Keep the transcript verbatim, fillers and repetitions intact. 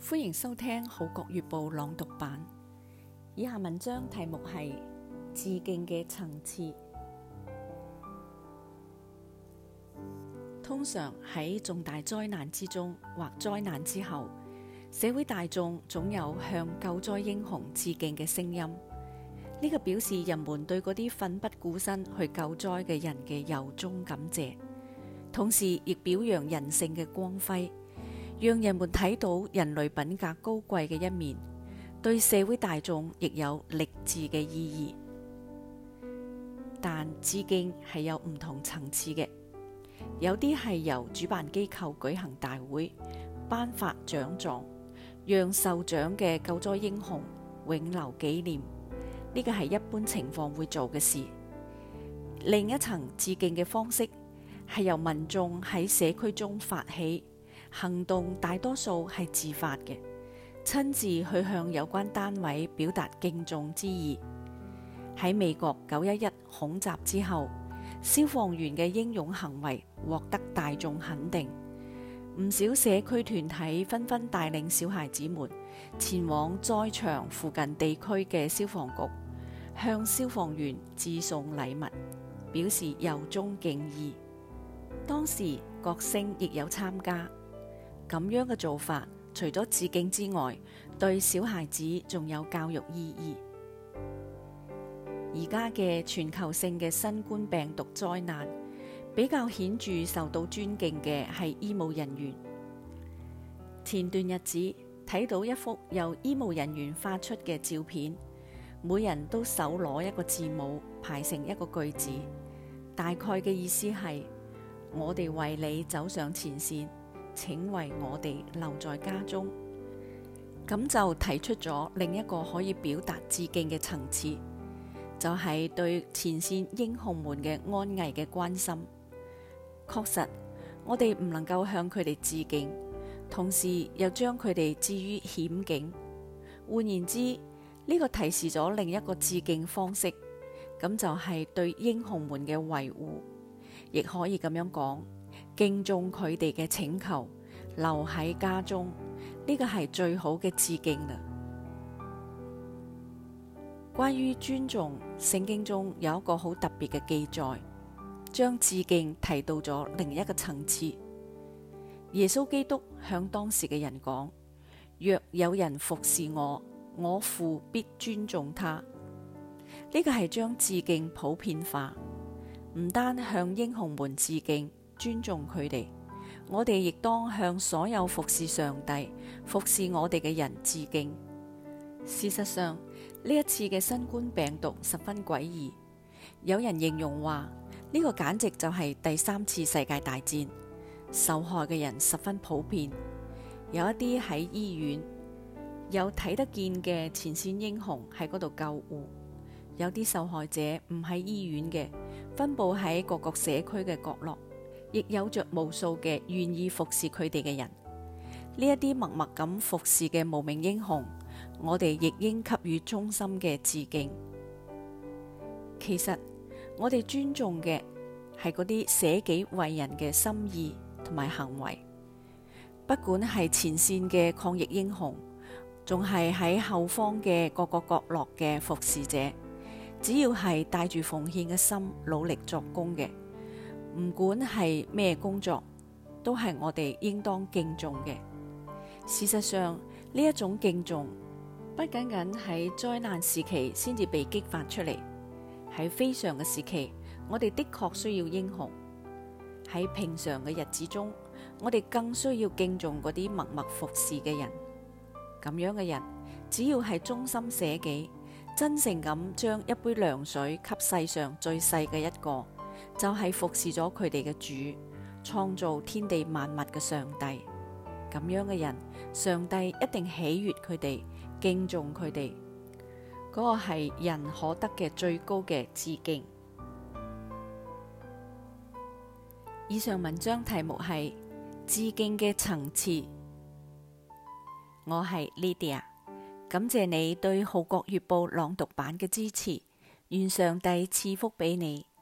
歡迎收聽《號角月報》朗讀版。以下文章題目係致敬嘅層次。通常喺重大災難之中或災難之後，社會大眾總有向救災英雄致敬嘅聲音。呢個表示人們對嗰啲奮不顧身去救災嘅人嘅由衷感謝，同時亦表揚人性嘅光輝，讓人們睇到人類品格高貴嘅一面，對社會大眾亦有勵志嘅意義。但致敬係有唔同層次嘅，有啲係由主辦機構舉行大會，頒發獎狀，讓受獎嘅救災英雄永留紀念，呢個係一般情況會做嘅事。另一層致敬嘅方式係由民眾喺社區中發起。行動大多數係自發嘅，親自去向有關單位表達敬重之意。喺美國九一一恐襲之後，消防員嘅英勇行為獲得大眾肯定，唔少社區團體紛紛帶領小孩子們前往災場附近地區嘅消防局，向消防員致送禮物，表示由衷敬意。當時國星亦有參加。咁樣嘅做法，除咗致敬之外，對小孩子仲有教育意義。而家嘅全球性嘅新冠病毒災難，比較顯著受到尊敬嘅係醫務人員。前段日子睇到一幅由醫務人員發出嘅照片，每人都手攞一個字母排成一個句子，大概嘅意思係：我哋為你走上前線，請為我哋留在家中。咁就提出咗另一個可以表達致敬嘅層次，就係對前線英雄們嘅安危嘅關心。確實，我哋唔能夠向佢哋致敬，同時又將佢哋置於險境。換言之，呢個提示咗另一個致敬方式，咁就係對英雄們嘅維護，亦可以咁樣講。敬重佢哋嘅請求，留喺家中，呢個係最好嘅致敬啦。關於尊重，聖經中有一個好特別嘅記載，將致敬提到咗另一個層次。耶穌基督向當時嘅人講：若有人服侍我，我父必尊重他。呢個係將致敬普遍化，唔單向英雄們致敬，尊重佢哋，我哋亦當向所有服侍上帝、服侍我哋嘅人致敬。事實上，呢一次嘅新冠病毒十分詭異，有人形容話呢個簡直就係第三次世界大戰，受害嘅人十分普遍，有一啲喺醫院，有睇得見嘅前線英雄喺嗰度救護，有啲受害者唔喺醫院嘅，分佈喺各個社區嘅角落。亦有着無數嘅願意服侍佢哋嘅人，呢一啲默默咁服侍嘅無名英雄，我哋亦應給予衷心嘅致敬。其實我哋尊重嘅係嗰啲捨己為人嘅心意同埋行為，不管係前線嘅抗疫英雄，仲係喺後方嘅各個角落嘅服侍者，只要係帶住奉獻嘅心努力作工嘅，唔管係咩工作，都係我哋應當敬重嘅。事實上，呢一種敬重不僅僅喺災難時期先至被激發出嚟，喺非常嘅時期，我哋的確需要英雄。喺平常嘅日子中，我哋更需要敬重嗰啲默默服侍嘅人。咁樣嘅人，只要係忠心捨己，真誠咁將一杯涼水給世上最細嘅一個，就係服侍咗佢哋嘅主，創造天地萬物嘅上帝。咁樣嘅人，上帝一定喜悅佢哋，敬重佢哋。嗰個係人可得嘅最高嘅致敬。以上文章題目係致敬嘅層次。我係 Lydia， 感謝你對《號角月報》朗讀版嘅支持，願上帝賜福俾你。